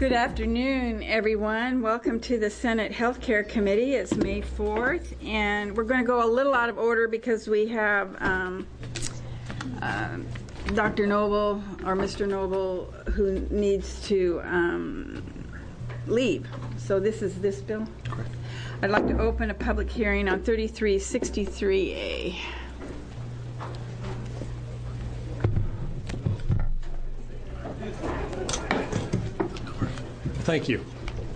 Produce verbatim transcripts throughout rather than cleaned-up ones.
Good afternoon, everyone. Welcome to the Senate Healthcare Committee. It's May fourth, and we're going to go a little out of order because we have um, uh, Doctor Noble, or Mister Noble, who needs to um, leave. So this is this bill? Correct. I'd like to open a public hearing on thirty-three sixty-three A. Thank you.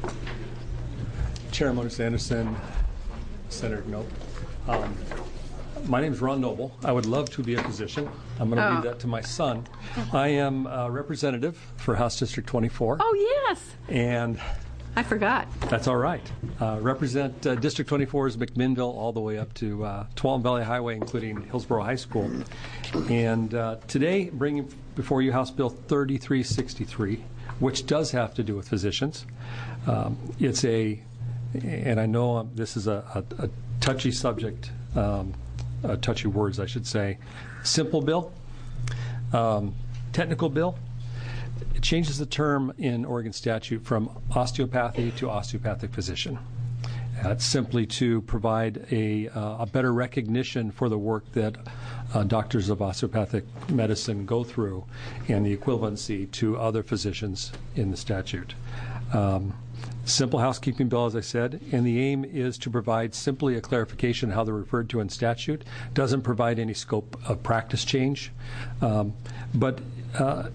Chair Moniz Anderson, Senator Noble. Um, my name is Ron Noble. I would love to be a physician. I'm going to Oh. leave that to my son. I am a representative for House District twenty-four. Oh, yes. And I forgot. that's all right. Uh, represent uh, District twenty-four's McMinnville all the way up to uh, Tuolumne Valley Highway, including Hillsborough High School. And uh, today, bringing before you House Bill thirty-three sixty-three, which does have to do with physicians. Um, it's a, and I know um, this is a, a, a touchy subject, um, uh, touchy words, I should say. Simple bill, um, technical bill. It changes the term in Oregon statute from osteopathy to osteopathic physician. Uh, it's simply to provide a, uh, a better recognition for the work that uh, doctors of osteopathic medicine go through and the equivalency to other physicians in the statute. Um, simple housekeeping bill, as I said, and the aim is to provide simply a clarification how they're referred to in statute. Doesn't provide any scope of practice change. Um, but uh,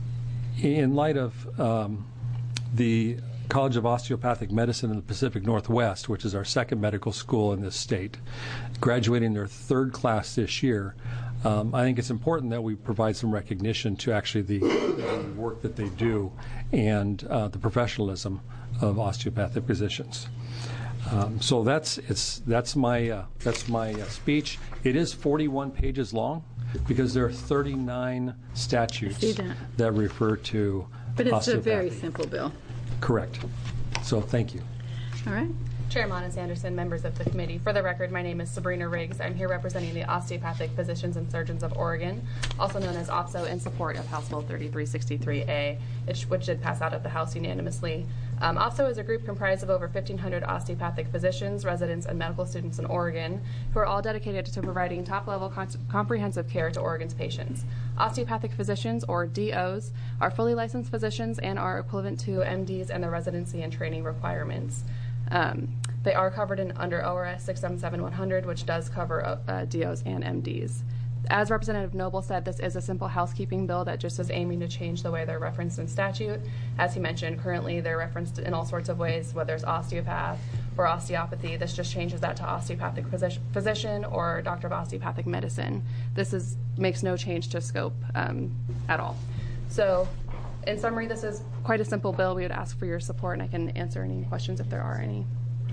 in light of um, the College of Osteopathic Medicine in the Pacific Northwest, which is our second medical school in this state, graduating their third class this year, um, I think it's important that we provide some recognition to actually the, the work that they do and uh, the professionalism of osteopathic physicians. Um, so that's it's that's my uh, that's my uh, speech. It is forty-one pages long because there are thirty-nine statutes that. that refer to But it's a osteopathy. very simple bill. Correct. So thank you. All right. Chair Moniz Anderson, members of the committee. For the record, my name is Sabrina Riggs. I'm here representing the Osteopathic Physicians and Surgeons of Oregon, also known as O P S O, in support of House Bill thirty-three sixty-three A, which did pass out of the House unanimously. Um, O P S O is a group comprised of over fifteen hundred osteopathic physicians, residents, and medical students in Oregon who are all dedicated to providing top-level con- comprehensive care to Oregon's patients. Osteopathic physicians, or D Os, are fully licensed physicians and are equivalent to M Ds and their residency and training requirements. Um, they are covered in under O R S six seven seven one hundred, which does cover uh, D Os and M Ds. As Representative Noble said, this is a simple housekeeping bill that just is aiming to change the way they're referenced in statute. As he mentioned, currently they're referenced in all sorts of ways, whether it's osteopath or osteopathy. This just changes that to osteopathic physician, physician or doctor of osteopathic medicine. This is makes no change to scope um, at all. So, in summary, this is quite a simple bill. We would ask for your support, and I can answer any questions if there are any.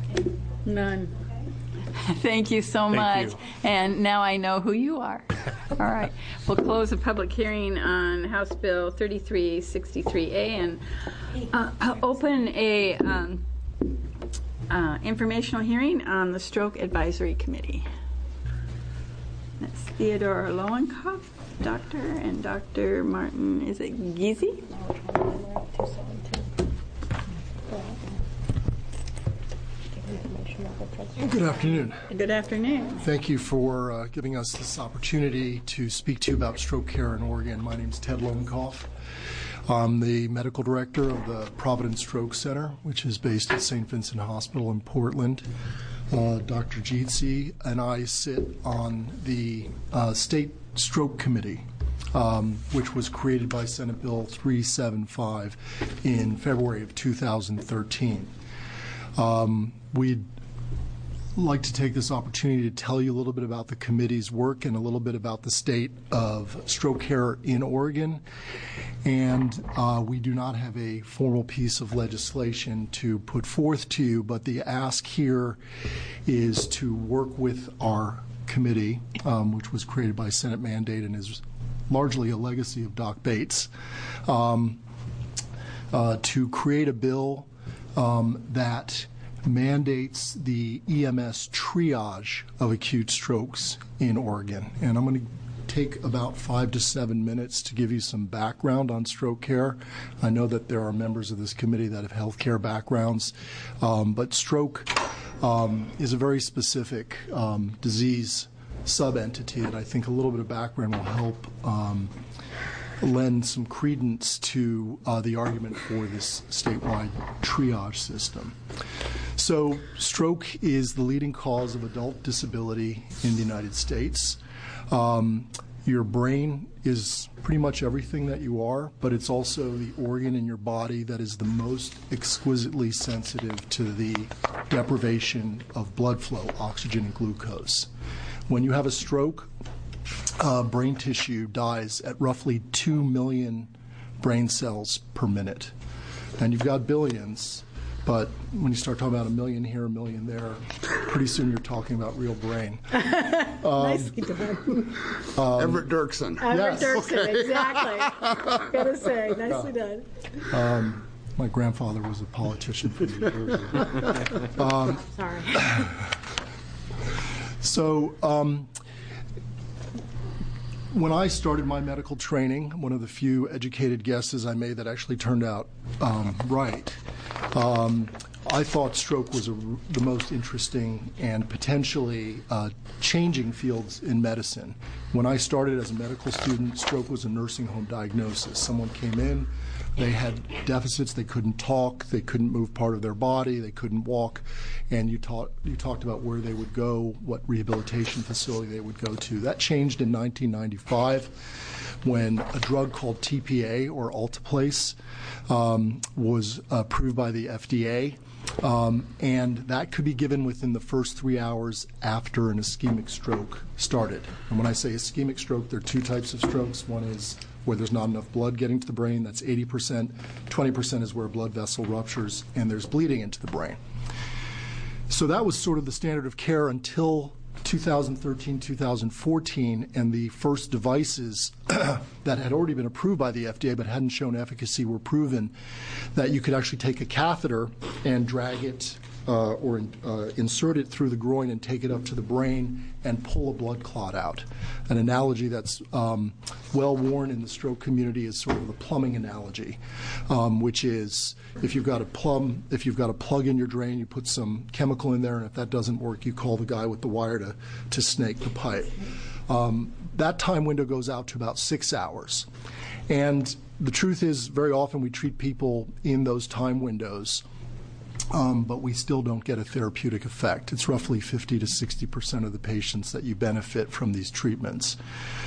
None. Thank you so Thank much. you. And now I know who you are. All right. We'll close the public hearing on House Bill thirty-three sixty-three A and uh, open a um, uh, informational hearing on the Stroke Advisory Committee. That's Theodore Lowenkopf, doctor, and Doctor Martin, is it Giese? Good afternoon. Good afternoon. Thank you for uh, giving us this opportunity to speak to you about stroke care in Oregon. My name is Ted Lowenkopf. I'm the medical director of the Providence Stroke Center, which is based at Saint Vincent Hospital in Portland. Uh, Doctor Giese and I sit on the uh, State Stroke Committee, um, which was created by Senate Bill three seventy-five in February of two thousand thirteen. Um, we'd like to take this opportunity to tell you a little bit about the committee's work and a little bit about the state of stroke care in Oregon. And uh, we do not have a formal piece of legislation to put forth to you, but the ask here is to work with our committee, um, which was created by Senate mandate and is largely a legacy of Doc Bates, um, uh, to create a bill um, that mandates the E M S triage of acute strokes in Oregon. And I'm going to take about five to seven minutes to give you some background on stroke care. I know that there are members of this committee that have healthcare backgrounds, um, but stroke um, is a very specific um, disease sub-entity that I think a little bit of background will help um, lend some credence to uh, the argument for this statewide triage system. So stroke is the leading cause of adult disability in the United States. Um, your brain is pretty much everything that you are, but it's also the organ in your body that is the most exquisitely sensitive to the deprivation of blood flow, oxygen and glucose. When you have a stroke, uh, brain tissue dies at roughly two million brain cells per minute. And you've got billions, but when you start talking about a million here, a million there, pretty soon you're talking about real brain. Nicely done. Um, Everett Dirksen. Everett yes. Dirksen, Okay. exactly. Gotta say, nicely done. Um, my grandfather was a politician from New Jersey. um, Sorry. So um, when I started my medical training, one of the few educated guesses I made that actually turned out um, right, um, I thought stroke was a, the most interesting and potentially uh, changing fields in medicine. When I started as a medical student, stroke was a nursing home diagnosis. Someone came in, they had deficits, they couldn't talk, they couldn't move part of their body, they couldn't walk, and you, taught, you talked about where they would go, what rehabilitation facility they would go to. That changed in nineteen ninety-five when a drug called T P A, or Alteplase, um, was approved by the F D A. Um, and that could be given within the first three hours after an ischemic stroke started. And when I say ischemic stroke, there are two types of strokes. One is where there's not enough blood getting to the brain, that's eighty percent. twenty percent is where a blood vessel ruptures and there's bleeding into the brain. So that was sort of the standard of care until two thousand thirteen, two thousand fourteen, and the first devices that had already been approved by the F D A but hadn't shown efficacy were proven that you could actually take a catheter and drag it uh, or uh, insert it through the groin and take it up to the brain and pull a blood clot out. An analogy that's um, well worn in the stroke community is sort of the plumbing analogy, um, which is if you've got a plumb, if you've got a plug in your drain, you put some chemical in there, and if that doesn't work, you call the guy with the wire to, to snake the pipe. Um, that time window goes out to about six hours. And the truth is, very often we treat people in those time windows, um, but we still don't get a therapeutic effect. It's roughly fifty to sixty percent of the patients that you benefit from these treatments.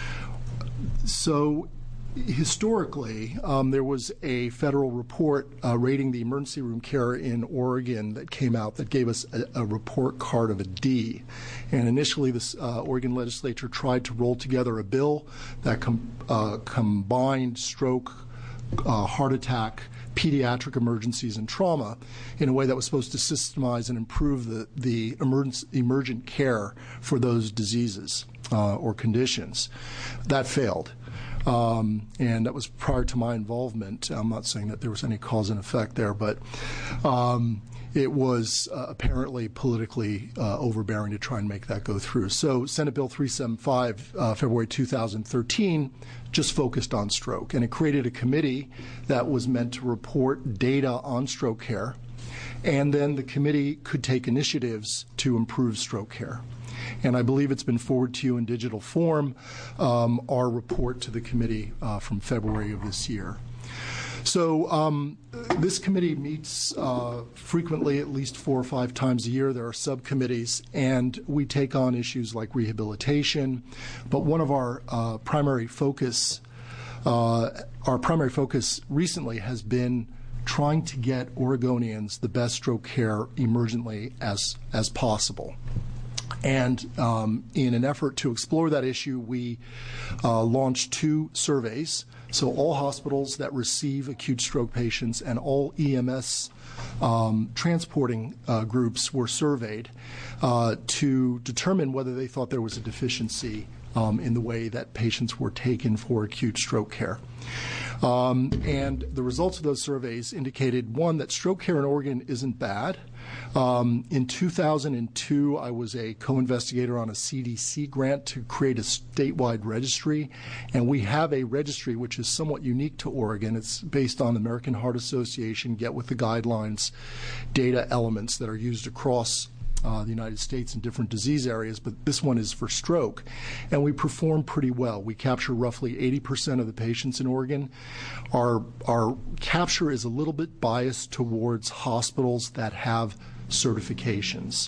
So historically, um, there was a federal report uh, rating the emergency room care in Oregon that came out that gave us a, a report card of a D. And initially, this uh, Oregon legislature tried to roll together a bill that com- uh, combined stroke, uh, heart attack, pediatric emergencies, and trauma in a way that was supposed to systemize and improve the, the emergent, emergent care for those diseases uh, or conditions. That failed. Um, and that was prior to my involvement. I'm not saying that there was any cause and effect there, but um, it was uh, apparently politically uh, overbearing to try and make that go through. So Senate Bill three seventy-five, uh, February two thousand thirteen, just focused on stroke, and it created a committee that was meant to report data on stroke care, and then the committee could take initiatives to improve stroke care. And I believe it's been forwarded to you in digital form, um, our report to the committee uh, from February of this year. So um, this committee meets uh, frequently, at least four or five times a year. There are subcommittees, and we take on issues like rehabilitation. But one of our uh, primary focus, uh, our primary focus recently has been trying to get Oregonians the best stroke care emergently as as possible. And um, in an effort to explore that issue, we uh, launched two surveys. So all hospitals that receive acute stroke patients and all E M S um, transporting uh, groups were surveyed uh, to determine whether they thought there was a deficiency um, in the way that patients were taken for acute stroke care. Um, and the results of those surveys indicated, one, that stroke care in Oregon isn't bad. Um, in two thousand two, I was a co-investigator on a C D C grant to create a statewide registry, and we have a registry which is somewhat unique to Oregon. It's based on the American Heart Association Get With The Guidelines data elements that are used across Uh, the United States in different disease areas, but this one is for stroke. And we perform pretty well. We capture roughly eighty percent of the patients in Oregon. Our, our capture is a little bit biased towards hospitals that have certifications.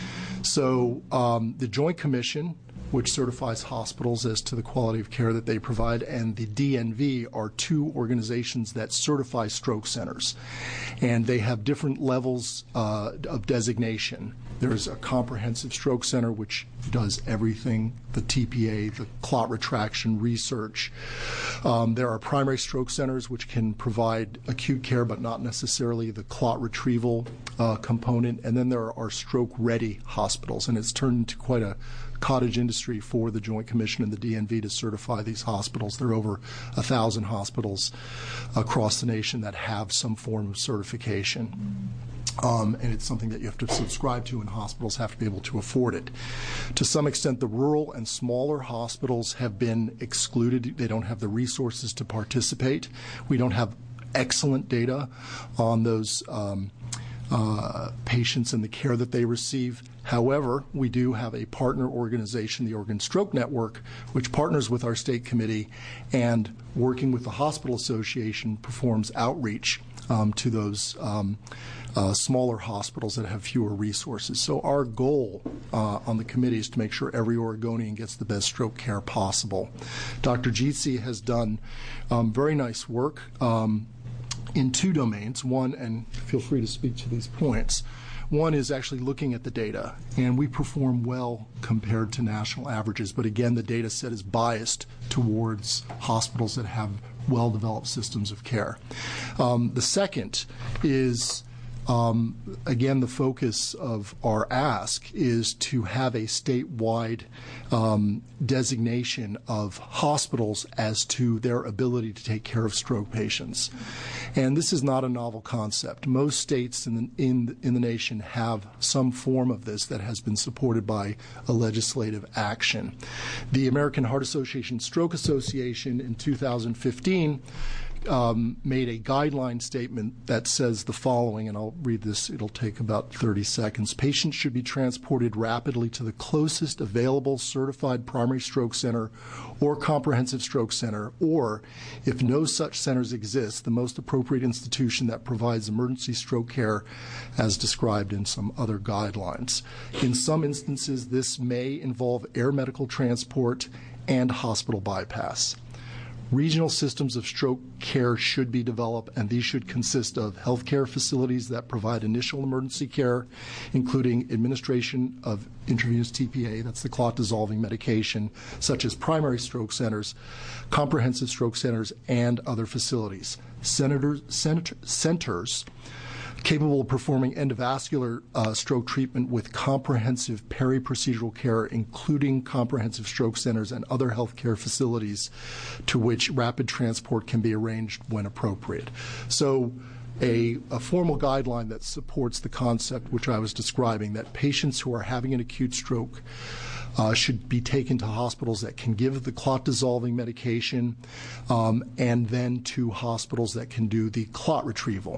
So um, the Joint Commission, which certifies hospitals as to the quality of care that they provide, and the D N V are two organizations that certify stroke centers. And they have different levels uh, of designation. There's a comprehensive stroke center, which does everything, the T P A, the clot retraction research. Um, there are primary stroke centers, which can provide acute care, but not necessarily the clot retrieval uh, component. And then there are stroke-ready hospitals, and it's turned into quite a cottage industry for the Joint Commission and the D N V to certify these hospitals. There are over a thousand hospitals across the nation that have some form of certification. Um, and it's something that you have to subscribe to, and hospitals have to be able to afford it. To some extent, the rural and smaller hospitals have been excluded. They don't have the resources to participate. We don't have excellent data on those um, uh, patients and the care that they receive. However, we do have a partner organization, the Oregon Stroke Network, which partners with our state committee and, working with the Hospital Association, performs outreach um, to those um, uh, smaller hospitals that have fewer resources. So our goal uh, on the committee is to make sure every Oregonian gets the best stroke care possible. Doctor Jeetsi has done um, very nice work um, in two domains. One, and feel free to speak to these points, one is actually looking at the data, and we perform well compared to national averages. But again, the data set is biased towards hospitals that have well-developed systems of care. Um, the second is, um, again, the focus of our ask is to have a statewide um, designation of hospitals as to their ability to take care of stroke patients. And this is not a novel concept. Most states in the, in, in the nation have some form of this that has been supported by a legislative action. The American Heart Association Stroke Association in two thousand fifteen Um, made a guideline statement that says the following, and I'll read this. It'll take about thirty seconds. Patients should be transported rapidly to the closest available certified primary stroke center or comprehensive stroke center, or, if no such centers exist, the most appropriate institution that provides emergency stroke care as described in some other guidelines. In some instances, this may involve air medical transport and hospital bypass. Regional systems of stroke care should be developed, and these should consist of healthcare facilities that provide initial emergency care, including administration of intravenous T P A, that's the clot-dissolving medication, such as primary stroke centers, comprehensive stroke centers, and other facilities. Senators, senator, centers capable of performing endovascular uh, stroke treatment with comprehensive peri-procedural care, including comprehensive stroke centers and other healthcare facilities to which rapid transport can be arranged when appropriate. So a, a formal guideline that supports the concept which I was describing, that patients who are having an acute stroke Uh, should be taken to hospitals that can give the clot-dissolving medication, um, and then to hospitals that can do the clot retrieval.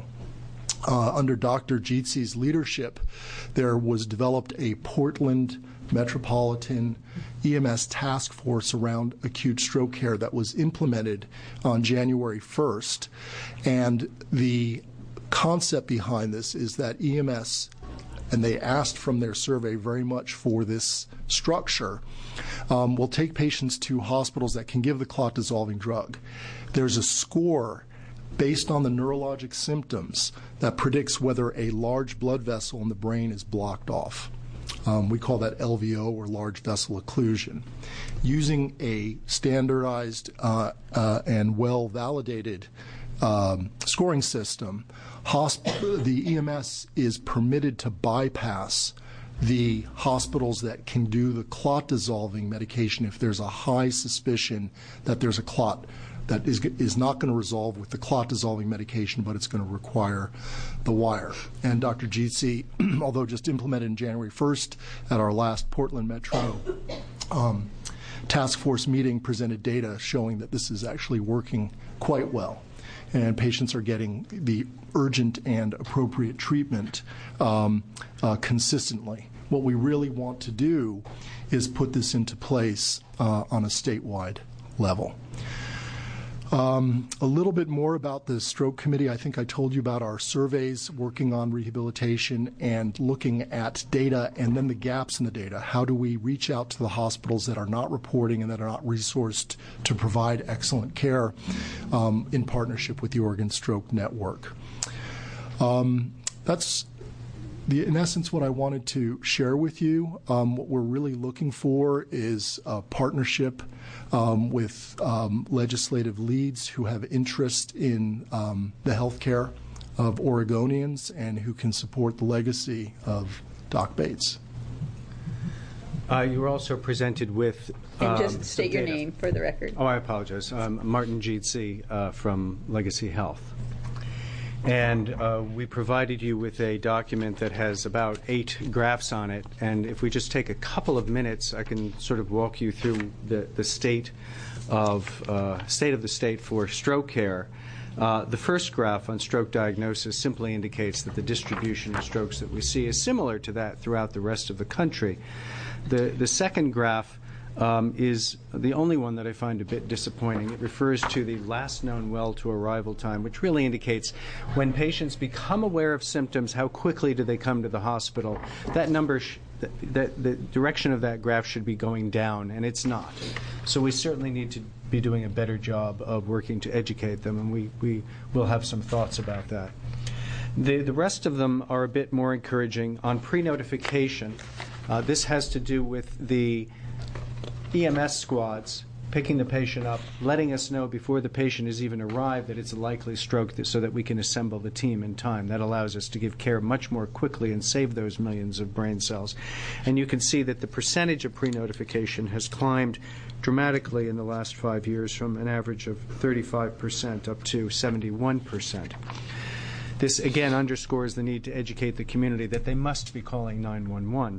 Uh, under Doctor Jeetsi's leadership, there was developed a Portland Metropolitan E M S task force around acute stroke care that was implemented on January first. And the concept behind this is that E M S, and they asked from their survey very much for this structure, um, will take patients to hospitals that can give the clot-dissolving drug. There's a score based on the neurologic symptoms that predicts whether a large blood vessel in the brain is blocked off. Um, we call that L V O, or large vessel occlusion. Using a standardized uh, uh, and well-validated um, scoring system, hosp- the E M S is permitted to bypass the hospitals that can do the clot-dissolving medication if there's a high suspicion that there's a clot that is, is not going to resolve with the clot-dissolving medication, but it's going to require the wire. And Doctor Jeetsi, although just implemented in January first at our last Portland Metro um, task force meeting, presented data showing that this is actually working quite well. And patients are getting the urgent and appropriate treatment um, uh, consistently. What we really want to do is put this into place uh, on a statewide level. Um, a little bit more about the stroke committee. I think I told you about our surveys working on rehabilitation and looking at data and then the gaps in the data. How do we reach out to the hospitals that are not reporting and that are not resourced to provide excellent care um, in partnership with the Oregon Stroke Network? Um, that's The, in essence, what I wanted to share with you. Um, what we're really looking for is a partnership um, with um, legislative leads who have interest in um, the health care of Oregonians and who can support the legacy of Doc Bates. Uh, you were also presented with... And um, just state your data. name for the record. Oh, I apologize. I'm Martin Jeetsi uh, from Legacy Health. And uh, we provided you with a document that has about eight graphs on it. And if we just take a couple of minutes, I can sort of walk you through the, the state of uh, state of the state for stroke care. Uh, the first graph on stroke diagnosis simply indicates that the distribution of strokes that we see is similar to that throughout the rest of the country. The, the second graph Um, is the only one that I find a bit disappointing. It refers to the last known well to arrival time, which really indicates when patients become aware of symptoms, how quickly do they come to the hospital. That number, sh- th- th- the direction of that graph should be going down, and it's not. So we certainly need to be doing a better job of working to educate them, and we, we will have some thoughts about that. The, the rest of them are a bit more encouraging. On pre-notification, uh, this has to do with the E M S squads picking the patient up, letting us know before the patient has even arrived that it's a likely stroke so that we can assemble the team in time. That allows us to give care much more quickly and save those millions of brain cells. And you can see that the percentage of pre-notification has climbed dramatically in the last five years from an average of thirty-five percent up to seventy-one percent. This again underscores the need to educate the community that they must be calling nine one one.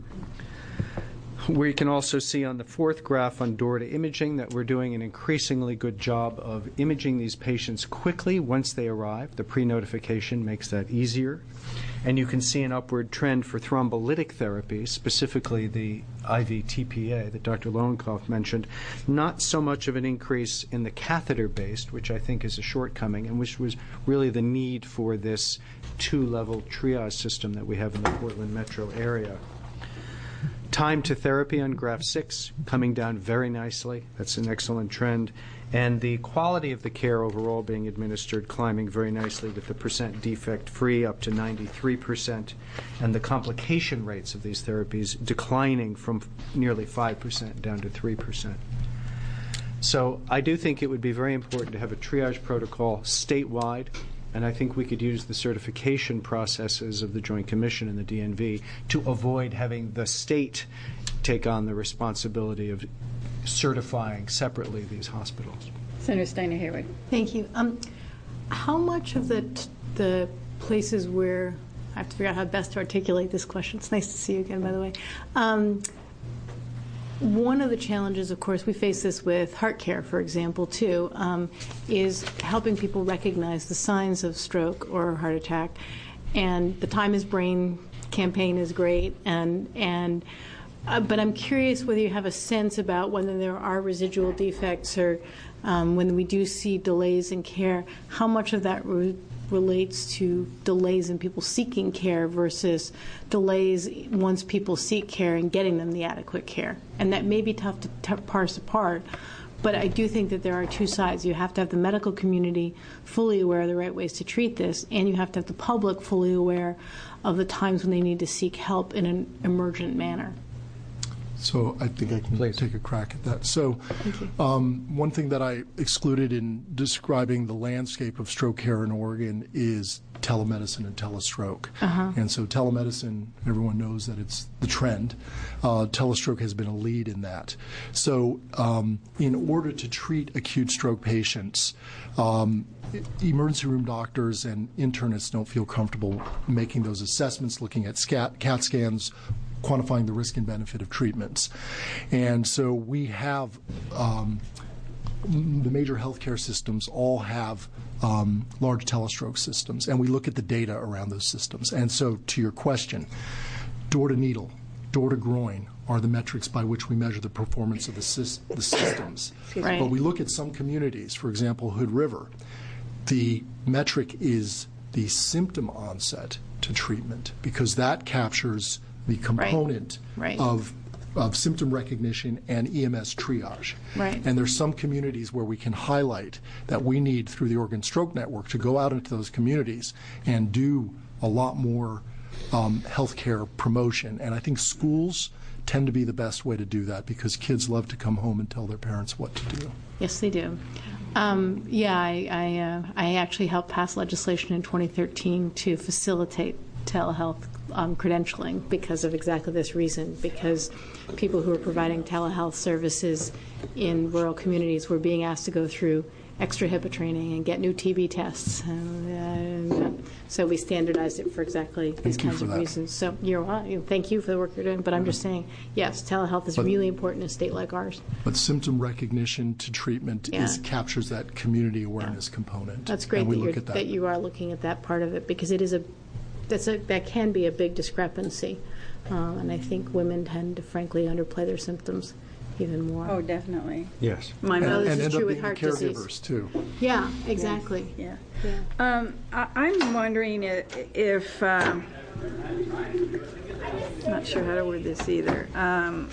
We can also see on the fourth graph on DORTA imaging that we're doing an increasingly good job of imaging these patients quickly once they arrive. The pre-notification makes that easier. And you can see an upward trend for thrombolytic therapy, specifically the I V T P A that Doctor Lowenkoff mentioned. Not so much of an increase in the catheter-based, which I think is a shortcoming, and which was really the need for this two-level triage system that we have in the Portland metro area. Time to therapy on graph six coming down very nicely. That's an excellent trend. And the quality of the care overall being administered climbing very nicely with the percent defect-free up to ninety-three percent, and the complication rates of these therapies declining from nearly five percent down to three percent. So I do think it would be very important to have a triage protocol statewide, and I think we could use the certification processes of the Joint Commission and the D N V to avoid having the state take on the responsibility of certifying separately these hospitals. Senator Steiner Haywood. Thank you. Um, how much of the t- the places where I have to figure out how best to articulate this question. It's nice to see you again, by the way. Um, One of the challenges, of course, we face this with heart care, for example, too, um, is helping people recognize the signs of stroke or heart attack. And the Time is Brain campaign is great, and and uh, but I'm curious whether you have a sense about whether there are residual defects or um, when we do see delays in care, how much of that re- relates to delays in people seeking care versus delays once people seek care and getting them the adequate care. And that may be tough to t- parse apart, but I do think that there are two sides. You have to have the medical community fully aware of the right ways to treat this, and you have to have the public fully aware of the times when they need to seek help in an emergent manner. So I think I can Please. take a crack at that. So um, one thing that I excluded in describing the landscape of stroke care in Oregon is telemedicine and telestroke. Uh-huh. And so telemedicine, everyone knows that it's the trend. Uh, telestroke has been a lead in that. So um, in order to treat acute stroke patients, um, emergency room doctors and internists don't feel comfortable making those assessments, looking at scat, CAT scans, quantifying the risk and benefit of treatments. And so we have um, the major healthcare systems all have um, large telestroke systems, and we look at the data around those systems. And so to your question, door to needle, door to groin are the metrics by which we measure the performance of the, sys- the systems. Right. But we look at some communities, for example, Hood River, the metric is the symptom onset to treatment, because that captures the component Right. of of symptom recognition and E M S triage. Right. And there's some communities where we can highlight that we need, through the Oregon Stroke Network, to go out into those communities and do a lot more um, healthcare promotion. And I think schools tend to be the best way to do that, because kids love to come home and tell their parents what to do. Yes, they do. Um, yeah, I I, uh, I actually helped pass legislation in twenty thirteen to facilitate telehealth um, credentialing because of exactly this reason, because people who are providing telehealth services in rural communities were being asked to go through extra HIPAA training and get new T B tests. And, uh, so we standardized it for exactly these Thank you kinds for of that. reasons. So you're welcome. Thank you for the work you're doing. But I'm just saying, yes, telehealth is But- really important in a state like ours. But symptom recognition to treatment Yeah. is captures that community awareness component. That's great and we that, look you're, at that. that you are looking at that part of it, because it is a that's a that can be a big discrepancy, um, and I think women tend to frankly underplay their symptoms even more. Oh, definitely. Yes. My Well, mother. this and is end true up with being heart caregivers disease. too. Yeah, exactly. Yeah. Yeah. Um, I, I'm wondering i- if, um, not sure how to word this either. Um,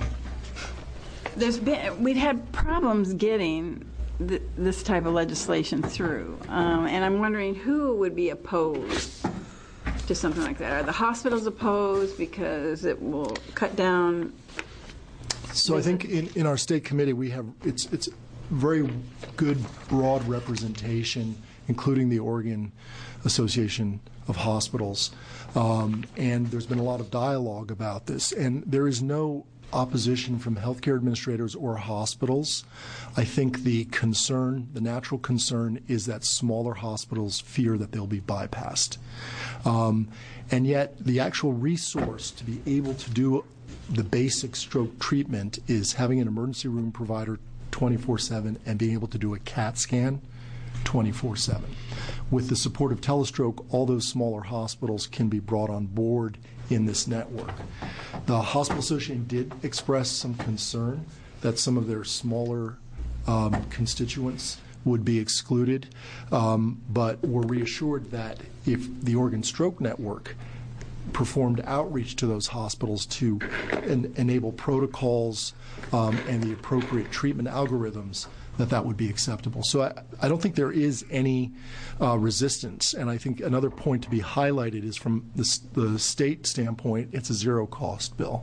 there's been, we've had problems getting th- this type of legislation through, um, and I'm wondering who would be opposed to something like that. Are the hospitals opposed because it will cut down? So I think in, in our state committee, we have, it's, it's very good broad representation, including the Oregon Association of Hospitals. Um, and there's been a lot of dialogue about this. And there is no opposition from healthcare administrators or hospitals. I think the concern, the natural concern, is that smaller hospitals fear that they'll be bypassed. Um, and yet the actual resource to be able to do the basic stroke treatment is having an emergency room provider twenty-four seven and being able to do a CAT scan twenty-four seven. With the support of telestroke, all those smaller hospitals can be brought on board in this network. The Hospital Association did express some concern that some of their smaller um, constituents would be excluded, um, but were reassured that if the Oregon Stroke Network performed outreach to those hospitals to en- enable protocols um, and the appropriate treatment algorithms, that that would be acceptable. So I, I don't think there is any uh, resistance. And I think another point to be highlighted is from the, s- the state standpoint, it's a zero-cost bill.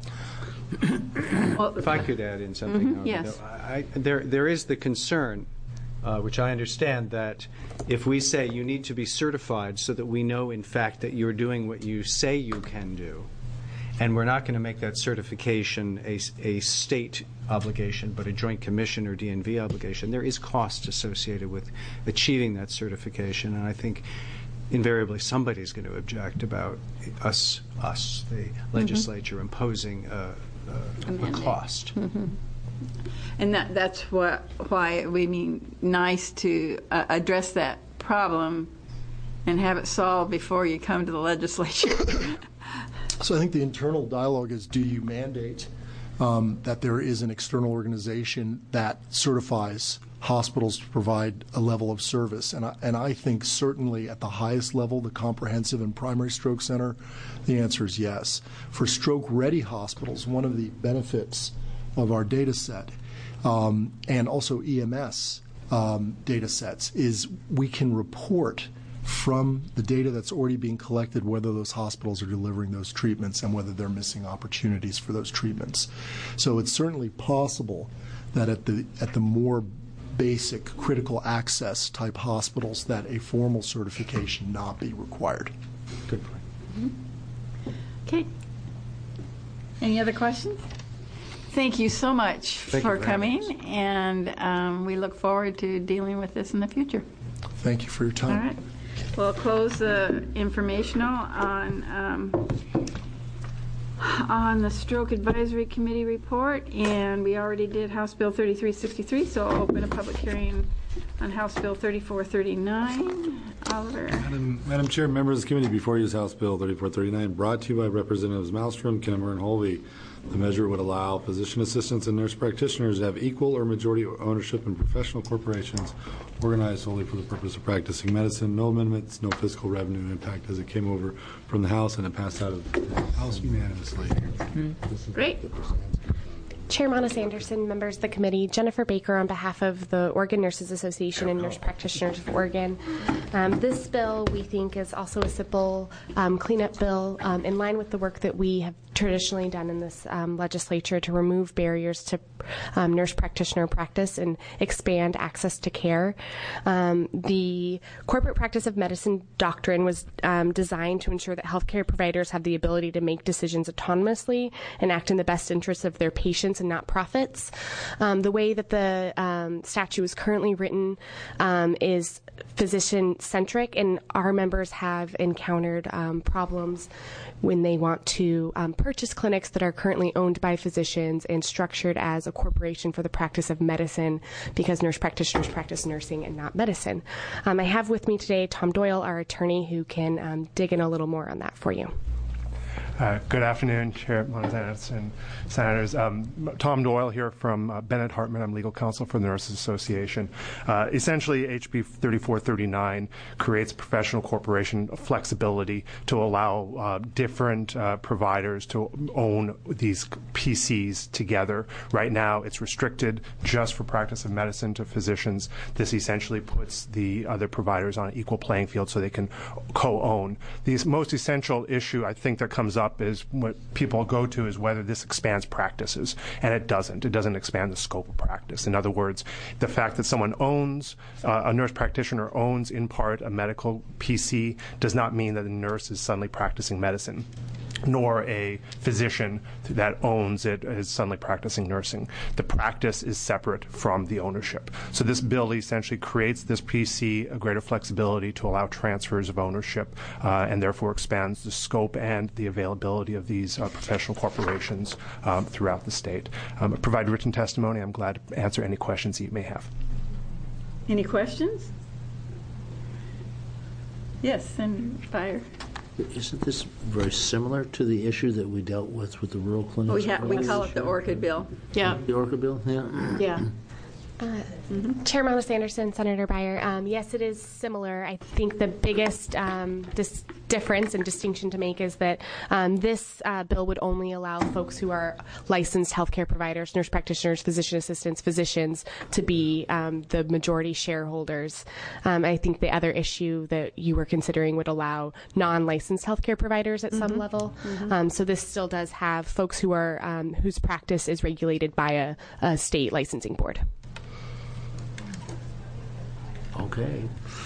If I could add in something, however, yes. though, I, I- there, there is the concern, uh, which I understand, that if we say you need to be certified so that we know, in fact, that you're doing what you say you can do, and we're not going to make that certification a, a state obligation, but a joint commission or D N V obligation, there is cost associated with achieving that certification, and I think invariably somebody's going to object about us, us, the legislature, imposing a, a, a mandate. cost. And that, that's what, why we mean nice to uh, address that problem and have it solved before you come to the legislature. So I think the internal dialogue is, do you mandate um, that there is an external organization that certifies hospitals to provide a level of service? And I, and I think certainly at the highest level, the comprehensive and primary stroke center, the answer is yes. For stroke-ready hospitals, one of the benefits of our data set um, and also E M S um, data sets is we can report from the data that's already being collected whether those hospitals are delivering those treatments and whether they're missing opportunities for those treatments. So it's certainly possible that at the at the more basic critical access type hospitals that a formal certification not be required. Good point. Mm-hmm. Okay. Any other questions? Thank you so much Thank for you for coming, having us. and um, we look forward to dealing with this in the future. Thank you for your time. All right. We'll close the informational on um, on the Stroke Advisory Committee report, and we already did House Bill thirty-three sixty-three, so I'll open a public hearing on House Bill thirty-four thirty-nine. Oliver. Madam, Madam Chair, members of the committee, before you is House Bill thirty-four thirty-nine, brought to you by Representatives Malmstrom, Kimmer, and Holvey. The measure would allow physician assistants and nurse practitioners to have equal or majority ownership in professional corporations organized solely for the purpose of practicing medicine. No amendments, no fiscal revenue impact, as it came over from the House and it passed out of the House unanimously. Mm-hmm. Great. Chair Monis Anderson, members of the committee, Jennifer Baker on behalf of the Oregon Nurses Association and Nurse Practitioners of Oregon. Um, this bill, we think, is also a simple um, cleanup bill um, in line with the work that we have traditionally done in this um, legislature to remove barriers to um, nurse practitioner practice and expand access to care. Um, the corporate practice of medicine doctrine was um, designed to ensure that healthcare providers have the ability to make decisions autonomously and act in the best interests of their patients and not profits. Um, the way that the um, statute is currently written um, is physician-centric, and our members have encountered um, problems when they want to um, purchase clinics that are currently owned by physicians and structured as a corporation for the practice of medicine, because nurse practitioners practice nursing and not medicine. Um, I have with me today Tom Doyle, our attorney, who can um, dig in a little more on that for you. Uh, good afternoon, Chair Monis and Senators. Um, Tom Doyle here from uh, Bennett Hartman. I'm legal counsel for the Nurses Association. Uh, essentially, H B thirty-four thirty-nine creates professional corporation flexibility to allow uh, different uh, providers to own these P Cs together. Right now, it's restricted just for practice of medicine to physicians. This essentially puts the other providers on an equal playing field so they can co-own. The most essential issue, I think, that comes up is what people go to is whether this expands practices, and it doesn't. It doesn't expand the scope of practice. In other words, the fact that someone owns, uh, a nurse practitioner owns in part a medical P C does not mean that the nurse is suddenly practicing medicine, nor a physician that owns it is suddenly practicing nursing. The practice is separate from the ownership. So this bill essentially creates this P C a greater flexibility to allow transfers of ownership uh, and therefore expands the scope and the availability of these uh, professional corporations um, throughout the state. Um, I provide written testimony. I'm glad to answer any questions that you may have. Any questions? Yes, Senator Fire. Isn't this very similar to the issue that we dealt with with the rural clinics? We, ha- we call it the Orchid Bill. Yeah. The Orchid Bill? Yeah. Yeah. Uh, mm-hmm. Chair Monis Anderson, Senator Beyer. Um, yes, it is similar. I think the biggest um, dis- difference and distinction to make is that um, this uh, bill would only allow folks who are licensed healthcare providers, nurse practitioners, physician assistants, physicians, to be um, the majority shareholders. Um, I think the other issue that you were considering would allow non-licensed healthcare providers at mm-hmm. some level. Mm-hmm. Um, so this still does have folks who are um, whose practice is regulated by a, a state licensing board. Okay.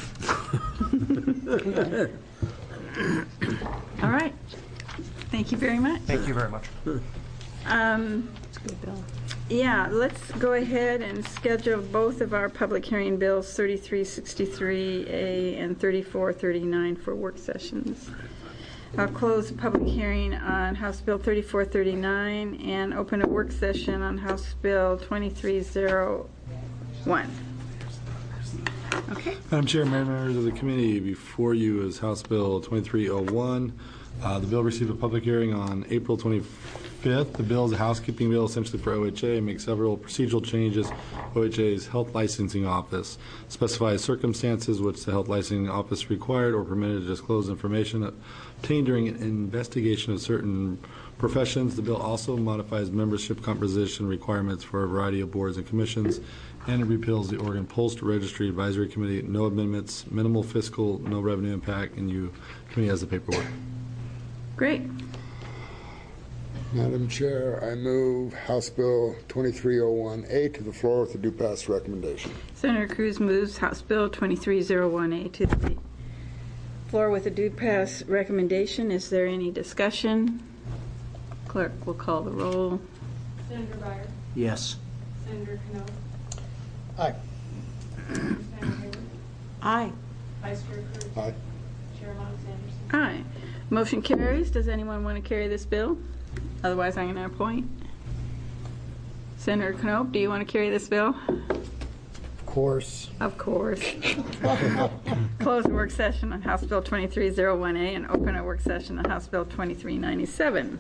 All right. Thank you very much. Thank you very much. Um, yeah, let's go ahead and schedule both of our public hearing bills, thirty-three sixty-three A and thirty-four thirty-nine, for work sessions. I'll close the public hearing on House Bill thirty-four thirty-nine and open a work session on House Bill twenty-three oh one. Okay. Madam Chair, members of the committee, before you is House Bill twenty-three oh one. Uh, the bill received a public hearing on April twenty-fifth twenty-fifth. The bill is a housekeeping bill essentially for O H A, makes several procedural changes. O H A's Health Licensing Office specifies circumstances which the Health Licensing Office required or permitted to disclose information obtained during an investigation of certain professions. The bill also modifies membership composition requirements for a variety of boards and commissions, and it repeals the Oregon Postal Registry Advisory Committee. No amendments, minimal fiscal, no revenue impact, and you committee has the paperwork. Great. Madam Chair, I move House Bill twenty-three oh one A to the floor with a due pass recommendation. Senator Cruz moves House Bill twenty-three oh one A to the floor with a due pass recommendation. Is there any discussion? Clerk will call the roll. Senator Byer. Yes. Senator Cano. Aye. Senator Hayward. Aye. Vice Chair Cruz. Aye. Chair Monica Sanderson. Aye. Motion carries. Does anyone want to carry this bill? Otherwise, I'm going to appoint. Senator Knope, do you want to carry this bill? Of course. Of course. Close the work session on House Bill twenty-three oh one A and open a work session on House Bill twenty-three ninety-seven.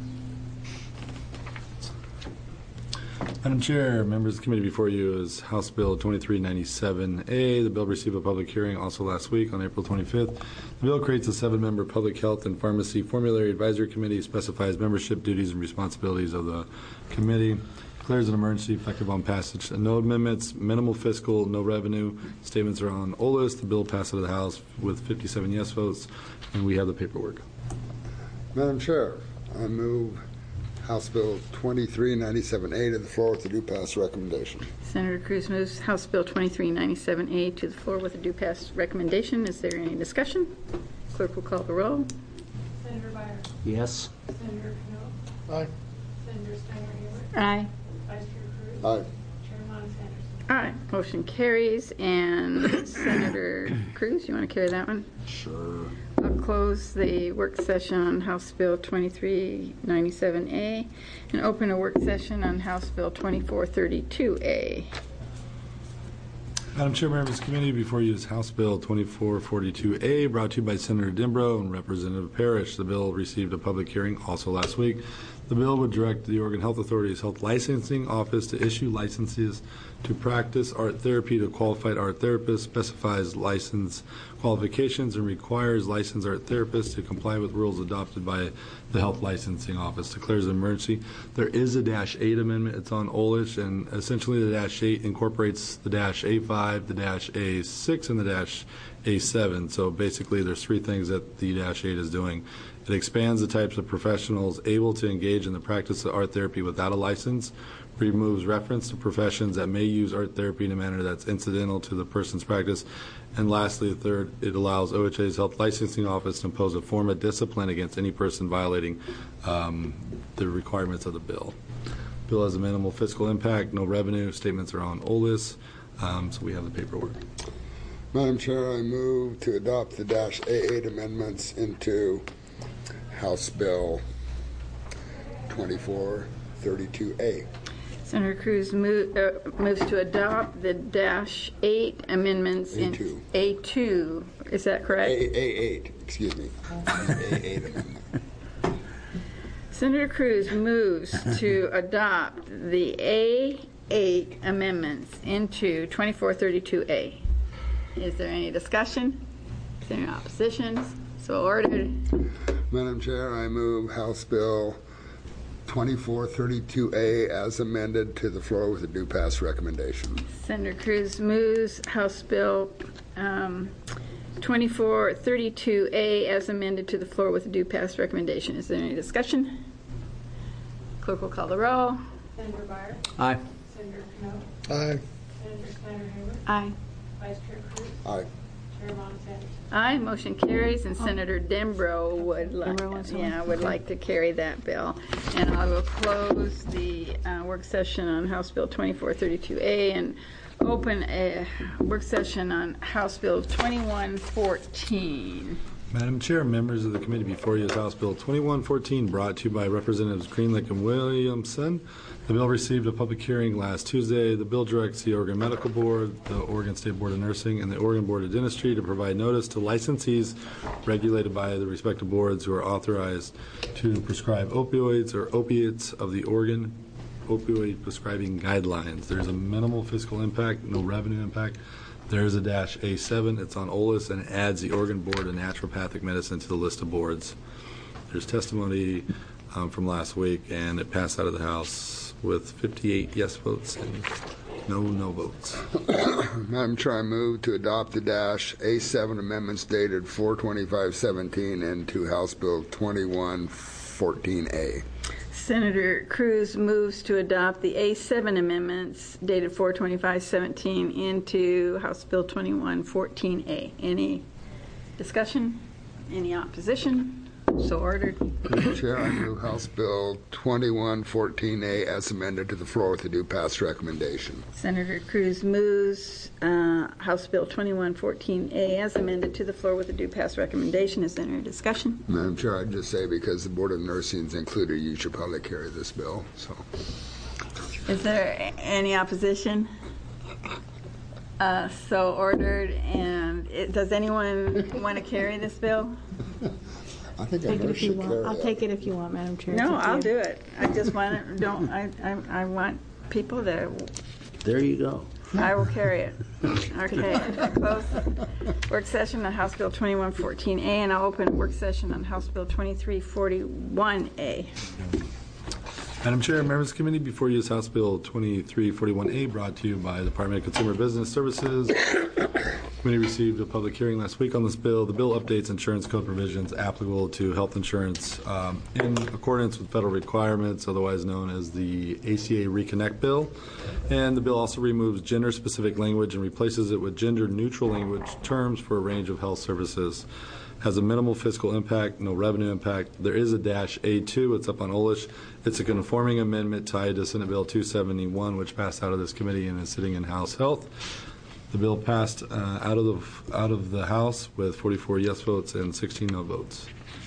Madam Chair, members of the committee, before you is House Bill twenty-three ninety-seven A. The bill received a public hearing also last week on April twenty-fifth. The bill creates a seven-member Public Health and Pharmacy Formulary Advisory Committee, specifies membership, duties, and responsibilities of the committee, declares an emergency effective on passage. No amendments, minimal fiscal, no revenue. Statements are on O L I S. The bill passed out of the House with fifty-seven yes votes, and we have the paperwork. Madam Chair, I move House Bill twenty-three ninety-seven A to the floor with a due pass recommendation. Senator Cruz moves House Bill twenty-three ninety-seven A to the floor with a due pass recommendation. Is there any discussion? Clerk will call the roll. Senator Byer. Yes. Senator Cano. Aye. Senator Steiner Hayward. Aye. Vice Chair Cruz. Aye. Chair Monica Sanderson. Aye. Motion carries. And Senator Cruz, you want to carry that one? Sure. I'll close the work session on House Bill twenty-three ninety-seven A and open a work session on House Bill twenty-four thirty-two A. Madam Chair, members of the committee, before you is House Bill twenty-four forty-two A, brought to you by Senator Dimbrow and Representative Parrish. The bill received a public hearing also last week. The bill would direct the Oregon Health Authority's Health Licensing Office to issue licenses to practice art therapy to qualified art therapists, specifies license qualifications, and requires licensed art therapists to comply with rules adopted by the Health Licensing Office. Declares an emergency. There is a Dash eight amendment. It's on O L I S, and essentially the Dash eight incorporates the Dash A five, the Dash A six, and the Dash A seven. So basically there's three things that the Dash eight is doing. It expands the types of professionals able to engage in the practice of art therapy without a license, removes reference to professions that may use art therapy in a manner that's incidental to the person's practice, and lastly, the third, it allows O H A's Health Licensing Office to impose a form of discipline against any person violating um, the requirements of the bill. The bill has a minimal fiscal impact, no revenue. Statements are on O L I S, um, so we have the paperwork. Madam Chair, I move to adopt the Dash A eight amendments into House Bill twenty-four thirty-two A. Senator Cruz move, uh, moves to adopt the Dash eight amendments A two. in A two. Is that correct? A, A eight, excuse me. A eight amendment. Senator Cruz moves to adopt the A eight amendments into twenty-four thirty-two A. Is there any discussion? Is there any opposition? So ordered. Madam Chair, I move House Bill twenty-four thirty-two A as amended to the floor with a due pass recommendation. Senator Cruz moves House Bill um, twenty-four thirty-two A as amended to the floor with a due pass recommendation. Is there any discussion? Clerk will call the roll. Senator Byer. Aye. Senator Cano. Aye. Senator Steiner Hayward. Aye. Vice Chair Cruz. Aye. Chair Monica Sanderson. Aye. Motion carries, and Senator Dembrow would like, Dembrow wants one? yeah, would like to carry that bill. And I will close the uh, work session on House Bill twenty-four thirty-two A and open a work session on House Bill twenty-one fourteen. Madam Chair, members of the committee, before you is House Bill twenty-one fourteen, brought to you by Representatives Greenlick and Williamson. The bill received a public hearing last Tuesday. The bill directs the Oregon Medical Board, the Oregon State Board of Nursing, and the Oregon Board of Dentistry to provide notice to licensees regulated by the respective boards who are authorized to prescribe opioids or opiates of the Oregon opioid prescribing guidelines. There's a minimal fiscal impact, no revenue impact. There's a dash A seven. It's on O L I S and it adds the Oregon Board of Naturopathic Medicine to the list of boards. There's testimony um, from last week, and it passed out of the House with fifty-eight yes votes and no no votes. Madam Chair, I move to adopt the dash A seven amendments dated four twenty-five seventeen into House Bill twenty-one fourteen A. Senator Cruz moves to adopt the A seven amendments dated four twenty-five seventeen into House Bill twenty-one fourteen A. Any discussion? Any opposition? So ordered. Madam Chair, I move House Bill twenty-one fourteen A as amended to the floor with a due pass recommendation. Senator Cruz moves uh, House Bill twenty-one fourteen A as amended to the floor with a due pass recommendation. Is there any discussion? Madam Chair, I'd just say because the Board of Nursing is included, you should probably carry this bill. So, is there any opposition? Uh, so ordered. And it, does anyone want to carry this bill? I think I Take it nurse if you should want. carry I'll it. take it if you want, Madam Chair. No, It's up to I'll you. do it. I just want it. Don't. I. I, I want people to. There you go. I will carry it. Okay. I close work session on House Bill twenty-one fourteen A, and I'll open work session on House Bill twenty-three forty-one A. Madam Chair, members of the committee, before you is House Bill twenty-three forty-one A, brought to you by the Department of Consumer Business Services. The committee received a public hearing last week on this bill. The bill updates insurance code provisions applicable to health insurance um, in accordance with federal requirements, otherwise known as the A C A Reconnect Bill. And the bill also removes gender-specific language and replaces it with gender-neutral language terms for a range of health services. Has a minimal fiscal impact, no revenue impact. There is a dash A two. It's up on O L I S. It's a conforming amendment tied to Senate Bill two seventy-one, which passed out of this committee and is sitting in House Health. The bill passed uh, out of the out of the House with forty-four yes votes and sixteen no votes.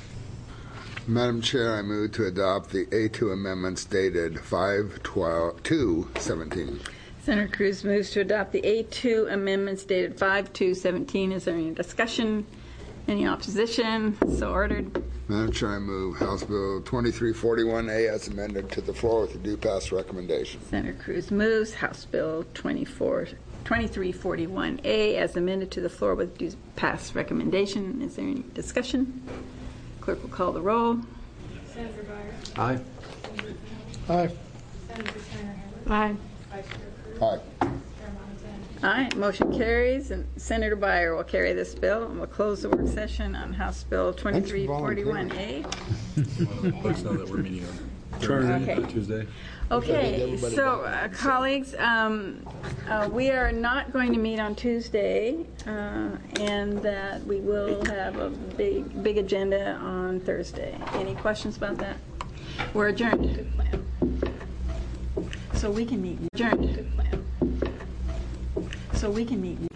Madam Chair, I move to adopt the A two amendments dated five twelve two seventeen. Senator Cruz moves to adopt the A two amendments dated five two seventeen. Is there any discussion? Any opposition? So ordered. Madam Chair, I move House Bill twenty-three forty-one A as amended to the floor with a due pass recommendation. Senator Cruz moves House Bill twenty-four twenty-three forty-one A as amended to the floor with due pass recommendation. Is there any discussion? Clerk will call the roll. Senator Byer. Aye. Senator Aye. Senator Steiner Hayward. Aye. Vice Chair Cruz. Aye. Chair Montana. Aye, motion carries, and Senator Byer will carry this bill, and we'll close the work session on House Bill twenty-three forty-one A. Folks know that we're meeting on Okay. Thursday, Tuesday. Okay, so uh, colleagues, um, uh, we are not going to meet on Tuesday, uh, and that we will have a big, big agenda on Thursday. Any questions about that? We're adjourned. Good plan. So we can meet adjourned. Good plan. So we can meet